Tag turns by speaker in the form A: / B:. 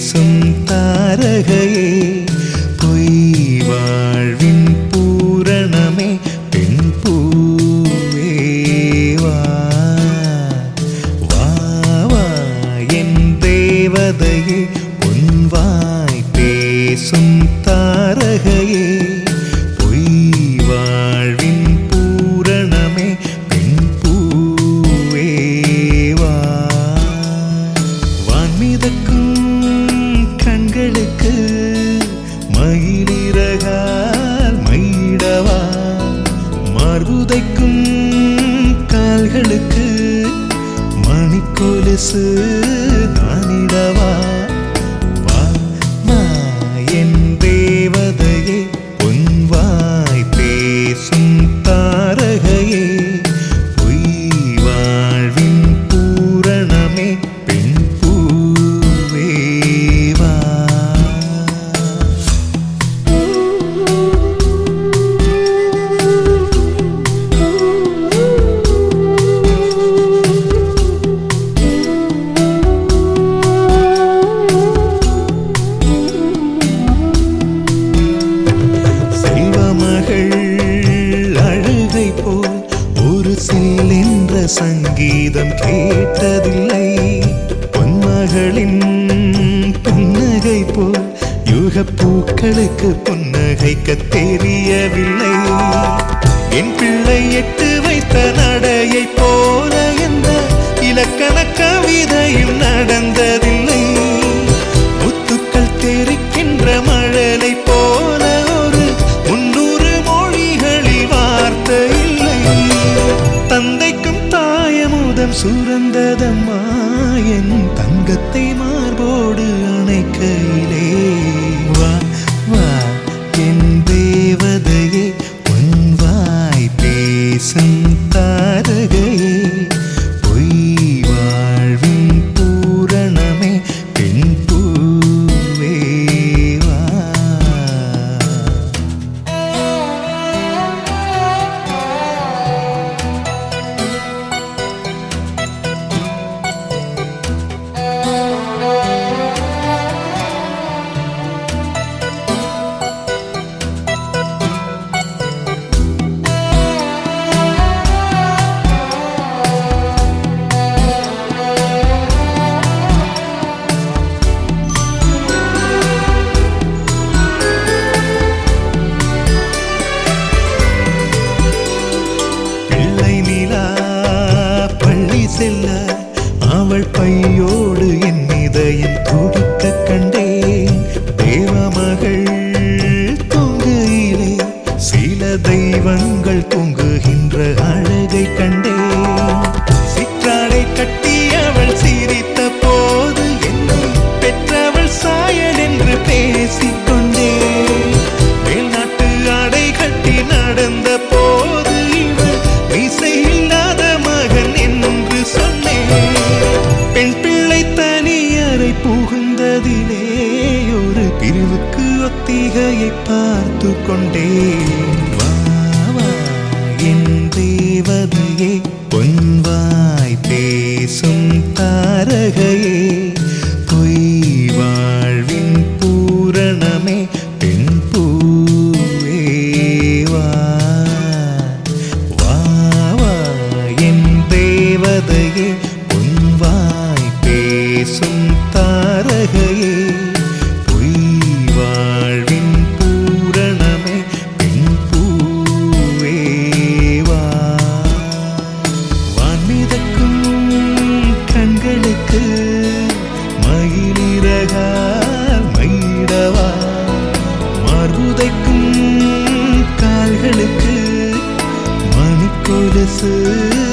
A: பேசும் தாரகையே பொய் வாழ்வின் பூரணமே பெண் பூவே வா வா வா என் தேவதையே பொன்வாய் பேசும் தாரகையே பொய் வாழ்வின் பூரணமே பெண் பூவே வா வான்மிதக்கும் கண்களுக்கு மயிலிறகால் மயிடவா மார்புதைக்கும் கால்களுக்கு மணிக்கொலுசு நானிடவா வா வா என் தேவதையே பொன்வாய் பேசும் தாரகையே பொய் வாழ்வின் பூரணமே பெண் பூவே வா அழுகை போல் ஒரு சில்லென்ற சங்கீதம் கேட்டதில்லை பொன்மகளின் புன்னகை போல் யுக பூக்களுக்கு புன்னகைக்க தெரியவில்லை என் பிள்ளை எட்டு வைத்த நடையை போல எந்த இலக்கண கவிதையும் நடந்ததில்லை முத்துக்கள் தெரிக்கின்ற மழலை போல ஒரு 300 மொழிகளில் வார்த்தை இல்லை தந்தைக்கும் தாயமுதம் சுரந்ததம்மா என் தங்கத்தை மார்போடு அணைக்கையிலே வா வா என் தேவதையே பொன்வாய் பேசும் தாரகையே பொய் வாழ்வின் பூரணமே பெண் பூவே வா செல்ல அவள் பையோடு என் இதயம் துடிக்க கண்டேன் தேவமகள் தொங்குயிலே சில தெய்வங்கள் தொங்குகின்ற அழகை கண்டேன் சிற்றாடை கட்டி அவள் சிரித்த போது என்னை பெற்றவள் சாயல் என்று பேசிக்கொண்டேன் மேல்நாட்டு ஆடை கட்டி நடந்த போது இவள் மீசை இல்லாத மகன் என்று சொன்னேன் பெண் பிள்ளை தனியறை புகுந்ததிலே ஒரு பிரிவுக்கு ஒத்திகையை பார்த்து கொண்டேன் வா வா என் தேவதையே பொன்வாய் பேசும் தாரகையே பொய் வாழ்வின் பூரணமே பெண் பூவே வா வா வா என் தேவதையே பொன்வாய் பேசும் தாரகையே பொய் வாழ்வின் பூரணமே பெண் பூவே வா வான்மிதக்கும் கண்களுக்கு மயிலிறகால் மயிடவா மார்புதைக்கும் கால்களுக்கு மணிக்கொலுசு